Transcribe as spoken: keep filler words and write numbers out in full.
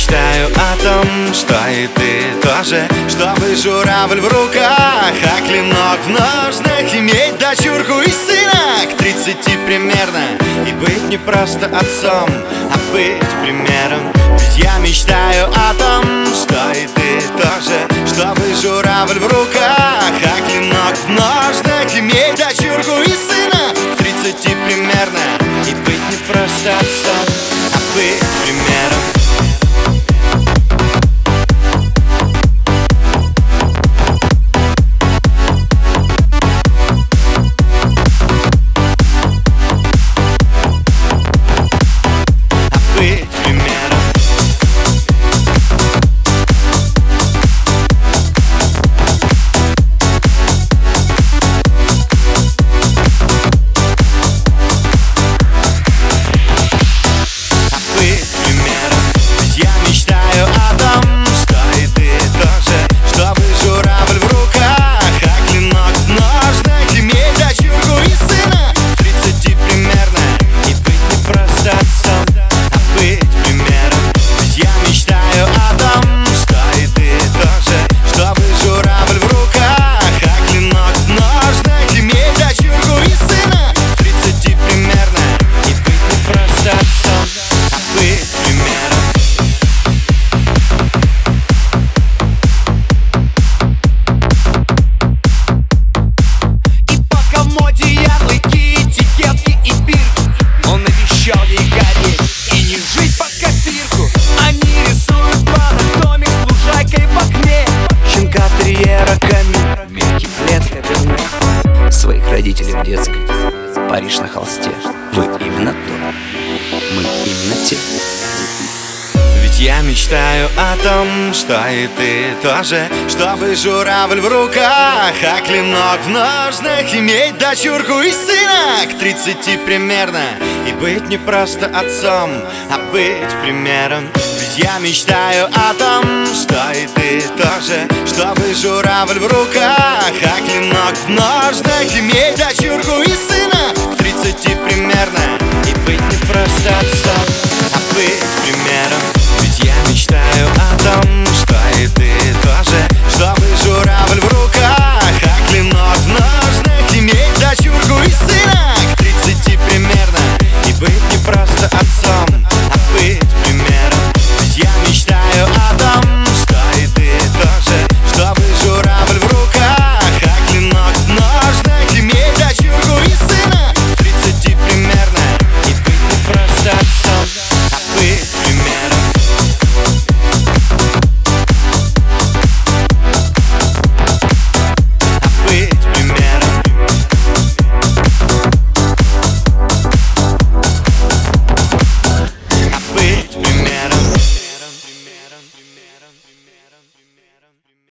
мечтаю о том, что и ты тоже, чтобы журавль в руках, а клинок в ножнах, иметь дочурку и сына к тридцати примерно, и быть не просто отцом, а быть примером. Ведь я мечтаю о том, что и ты тоже, чтобы журавль в руках, а клинок в ножнах, иметь дочурку и сына к тридцати примерно, и быть не просто отцом, а быть примером. Родители в детской, Париж на холсте. Вы именно то, мы именно те. Ведь я мечтаю о том, что и ты тоже, чтобы журавль в руках, а клинок в ножнах, иметь дочурку и сына к тридцати примерно, и быть не просто отцом, а быть примером. Ведь я мечтаю о том, что и ты тоже, чтобы журавль в руках, а клинок в ножнах, иметь дочурку и сына к тридцати примерно, и быть не просто отцом, а быть примером.